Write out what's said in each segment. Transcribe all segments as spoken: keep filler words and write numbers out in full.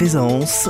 présence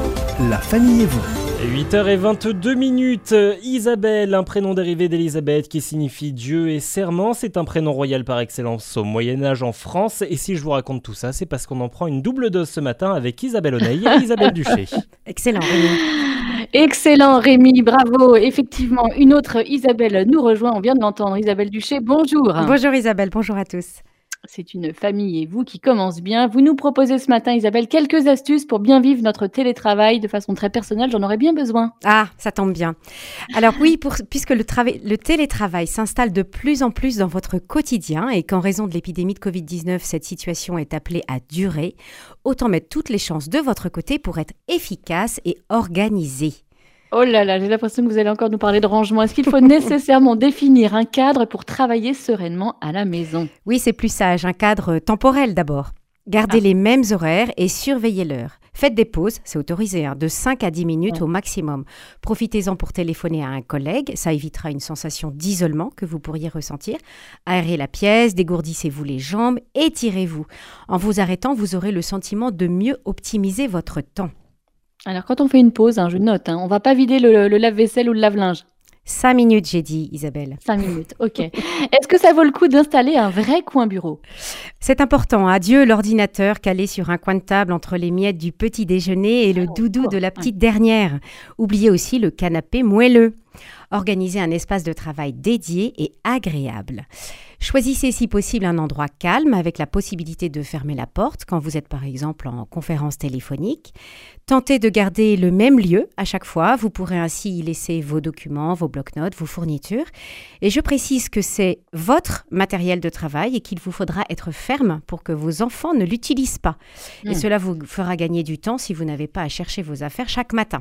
La Famille et vous. huit heures vingt-deux minutes, Isabelle, un prénom dérivé d'Élisabeth qui signifie Dieu et serment. C'est un prénom royal par excellence au Moyen-Âge en France. Et si je vous raconte tout ça, c'est parce qu'on en prend une double dose ce matin avec Isabelle Oneil et Isabelle Duché. Excellent, Rémi. Excellent, Rémi, bravo. Effectivement, une autre Isabelle nous rejoint. On vient de l'entendre, Isabelle Duché, bonjour. Bonjour Isabelle, bonjour à tous. C'est une famille et vous qui commence bien. Vous nous proposez ce matin, Isabelle, quelques astuces pour bien vivre notre télétravail de façon très personnelle. J'en aurais bien besoin. Ah, ça tombe bien. Alors oui, pour, puisque le, trava- le télétravail s'installe de plus en plus dans votre quotidien et qu'en raison de l'épidémie de covid dix-neuf, cette situation est appelée à durer, autant mettre toutes les chances de votre côté pour être efficace et organisé. Oh là là, j'ai l'impression que vous allez encore nous parler de rangement. Est-ce qu'il faut nécessairement définir un cadre pour travailler sereinement à la maison ? Oui, c'est plus sage, un cadre temporel d'abord. Gardez ah. les mêmes horaires et surveillez l'heure. Faites des pauses, c'est autorisé, hein, de cinq à dix minutes ouais. au maximum. Profitez-en pour téléphoner à un collègue, ça évitera une sensation d'isolement que vous pourriez ressentir. Aérez la pièce, dégourdissez-vous les jambes, étirez-vous. En vous arrêtant, vous aurez le sentiment de mieux optimiser votre temps. Alors, quand on fait une pause, hein, je note, hein, on ne va pas vider le, le lave-vaisselle ou le lave-linge. Cinq minutes, j'ai dit, Isabelle. Cinq minutes, ok. Est-ce que ça vaut le coup d'installer un vrai coin bureau ? C'est important. Adieu l'ordinateur calé sur un coin de table entre les miettes du petit déjeuner et le doudou de la petite dernière. Oubliez aussi le canapé moelleux. Organisez un espace de travail dédié et agréable. Choisissez si possible un endroit calme avec la possibilité de fermer la porte quand vous êtes par exemple en conférence téléphonique. Tentez de garder le même lieu à chaque fois. Vous pourrez ainsi y laisser vos documents, vos bloc-notes, vos fournitures. Et je précise que c'est votre matériel de travail et qu'il vous faudra être ferme pour que vos enfants ne l'utilisent pas. Mmh. Et cela vous fera gagner du temps si vous n'avez pas à chercher vos affaires chaque matin.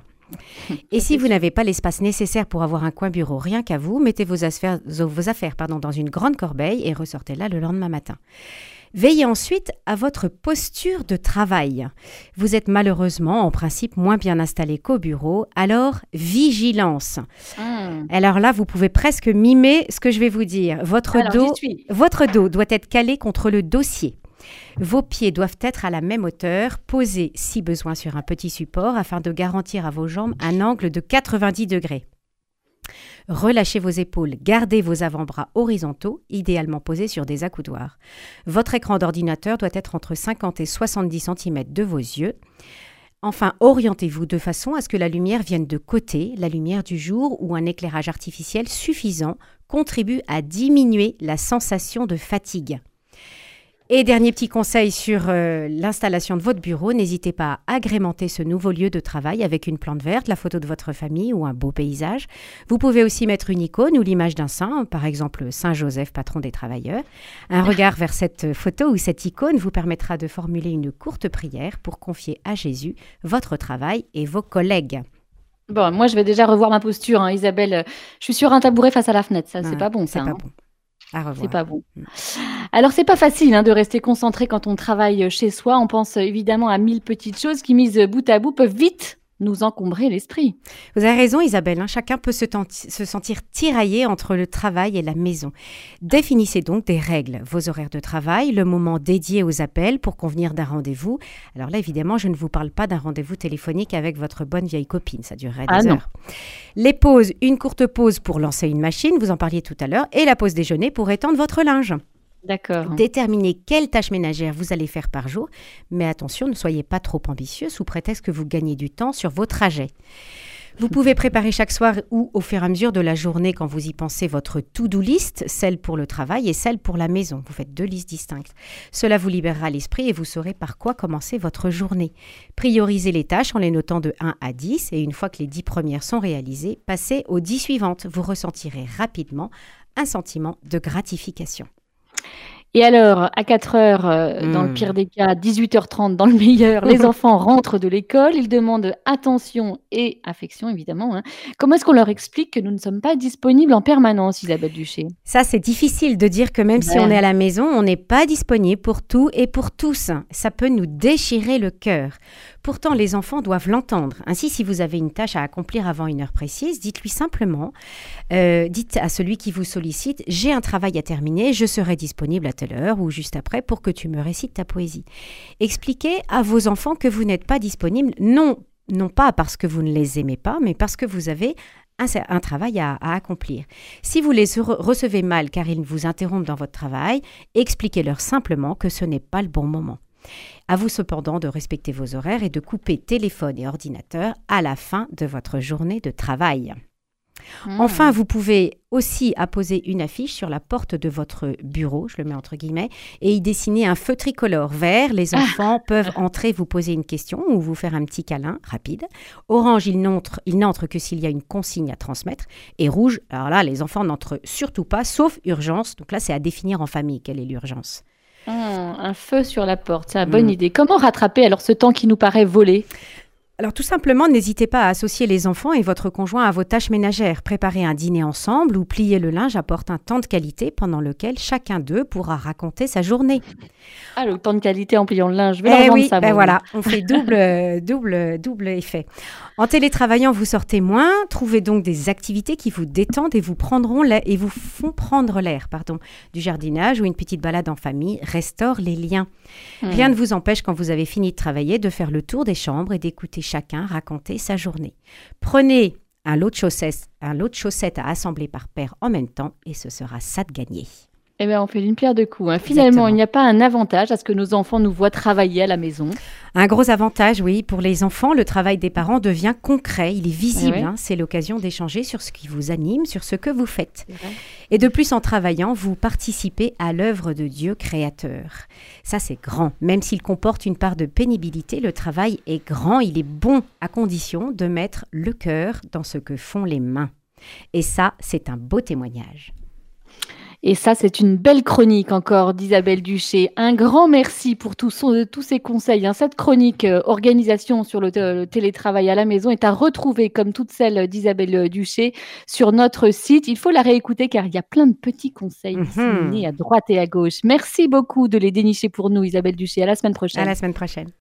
Et si vous n'avez pas l'espace nécessaire pour avoir un coin bureau, rien qu'à vous, mettez vos affaires, vos affaires pardon, dans une grande corbeille et ressortez-la le lendemain matin. Veillez ensuite à votre posture de travail. Vous êtes malheureusement, en principe, moins bien installé qu'au bureau, alors vigilance. Mmh. Alors là, vous pouvez presque mimer ce que je vais vous dire. Votre, alors, dos, votre dos doit être calé contre le dossier. Vos pieds doivent être à la même hauteur, posés si besoin sur un petit support afin de garantir à vos jambes un angle de quatre-vingt-dix degrés. Relâchez vos épaules, gardez vos avant-bras horizontaux, idéalement posés sur des accoudoirs. Votre écran d'ordinateur doit être entre cinquante et soixante-dix centimètres de vos yeux. Enfin, orientez-vous de façon à ce que la lumière vienne de côté, la lumière du jour ou un éclairage artificiel suffisant contribue à diminuer la sensation de fatigue. Et dernier petit conseil sur euh, l'installation de votre bureau, n'hésitez pas à agrémenter ce nouveau lieu de travail avec une plante verte, la photo de votre famille ou un beau paysage. Vous pouvez aussi mettre une icône ou l'image d'un saint, par exemple Saint Joseph, patron des travailleurs. Un regard vers cette photo ou cette icône vous permettra de formuler une courte prière pour confier à Jésus votre travail et vos collègues. Bon, moi je vais déjà revoir ma posture, hein, Isabelle. Je suis sur un tabouret face à la fenêtre, ça, ouais, c'est pas bon ça. C'est pas hein. bon. À revoir. C'est pas bon. Alors, c'est pas facile hein, de rester concentré quand on travaille chez soi. On pense évidemment à mille petites choses qui, mises bout à bout, peuvent vite nous encombrer l'esprit. Vous avez raison, Isabelle. Hein, chacun peut se, tenti- se sentir tiraillé entre le travail et la maison. Définissez donc des règles. Vos horaires de travail, le moment dédié aux appels pour convenir d'un rendez-vous. Alors là, évidemment, je ne vous parle pas d'un rendez-vous téléphonique avec votre bonne vieille copine. Ça durerait des ah, heures. Les pauses, une courte pause pour lancer une machine, vous en parliez tout à l'heure, et la pause déjeuner pour étendre votre linge. D'accord. Déterminez quelles tâches ménagères vous allez faire par jour, mais attention, ne soyez pas trop ambitieux sous prétexte que vous gagnez du temps sur vos trajets. Vous pouvez préparer chaque soir ou au fur et à mesure de la journée, quand vous y pensez, votre to-do list, celle pour le travail et celle pour la maison. Vous faites deux listes distinctes. Cela vous libérera l'esprit et vous saurez par quoi commencer votre journée. Priorisez les tâches en les notant de un à dix et une fois que les dix premières sont réalisées, passez aux dix suivantes. Vous ressentirez rapidement un sentiment de gratification. Et alors, à quatre heures, euh, mmh. dans le pire des cas, dix-huit heures trente dans le meilleur, les enfants rentrent de l'école, ils demandent attention et affection, évidemment. Hein. Comment est-ce qu'on leur explique que nous ne sommes pas disponibles en permanence, Isabelle Duché ? Ça, c'est difficile de dire que même ouais. si on est à la maison, on n'est pas disponible pour tout et pour tous. Ça peut nous déchirer le cœur. Pourtant, les enfants doivent l'entendre. Ainsi, si vous avez une tâche à accomplir avant une heure précise, dites-lui simplement, euh, dites à celui qui vous sollicite, j'ai un travail à terminer, je serai disponible à telle heure ou juste après pour que tu me récites ta poésie. Expliquez à vos enfants que vous n'êtes pas disponible, non, non pas parce que vous ne les aimez pas, mais parce que vous avez un, un travail à, à accomplir. Si vous les re- recevez mal car ils vous interrompent dans votre travail, expliquez-leur simplement que ce n'est pas le bon moment. À vous cependant de respecter vos horaires et de couper téléphone et ordinateur à la fin de votre journée de travail. Mmh. Enfin, vous pouvez aussi apposer une affiche sur la porte de votre bureau, je le mets entre guillemets, et y dessiner un feu tricolore. Vert, les enfants ah. peuvent entrer, vous poser une question ou vous faire un petit câlin rapide. Orange, ils n'entrent, ils n'entrent que s'il y a une consigne à transmettre. Et rouge, alors là, les enfants n'entrent surtout pas, sauf urgence. Donc là, c'est à définir en famille, quelle est l'urgence. Mmh, un feu sur la porte, c'est une bonne mmh. idée. Comment rattraper alors ce temps qui nous paraît volé ? Alors tout simplement, n'hésitez pas à associer les enfants et votre conjoint à vos tâches ménagères. Préparer un dîner ensemble ou plier le linge apporte un temps de qualité pendant lequel chacun d'eux pourra raconter sa journée. Ah, le temps de qualité en pliant le linge, je vais eh leur oui, ça. Ben voilà, on fait double, double, double effet. En télétravaillant, vous sortez moins. Trouvez donc des activités qui vous détendent et vous prendront l'air, et vous font prendre l'air, pardon. Du jardinage ou une petite balade en famille restaure les liens. Mmh. Rien ne vous empêche, quand vous avez fini de travailler, de faire le tour des chambres et d'écouter chacun raconter sa journée. Prenez un lot de chaussettes, un lot de chaussettes à assembler par paire en même temps et ce sera ça de gagné. Eh bien, on fait d'une pierre deux coups. Hein. Finalement, Exactement. Il n'y a pas un avantage à ce que nos enfants nous voient travailler à la maison. Un gros avantage, oui. Pour les enfants, le travail des parents devient concret. Il est visible. Eh oui. hein. C'est l'occasion d'échanger sur ce qui vous anime, sur ce que vous faites. Et de plus, en travaillant, vous participez à l'œuvre de Dieu créateur. Ça, c'est grand. Même s'il comporte une part de pénibilité, le travail est grand. Il est bon à condition de mettre le cœur dans ce que font les mains. Et ça, c'est un beau témoignage. Et ça, c'est une belle chronique encore d'Isabelle Duché. Un grand merci pour tous, son, tous ces conseils. Hein. Cette chronique euh, organisation sur le, le télétravail à la maison est à retrouver, comme toutes celles d'Isabelle Duché, sur notre site. Il faut la réécouter car il y a plein de petits conseils Mm-hmm. disséminés à droite et à gauche. Merci beaucoup de les dénicher pour nous, Isabelle Duché. À la semaine prochaine. À la semaine prochaine.